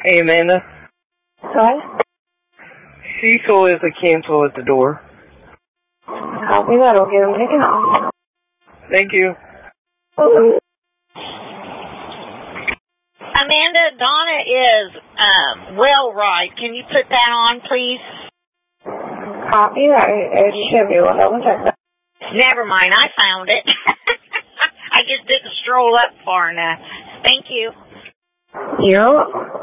Hey, Amanda. Hi. Cecil is a cancel at the door. Copy that. I'll get him taken off. Thank you. Amanda, Donna is well right. Can you put that on, please? Copy that. It should be. Well, double check that. Never mind. I found it. I just didn't stroll up far enough. Thank you. You're welcome.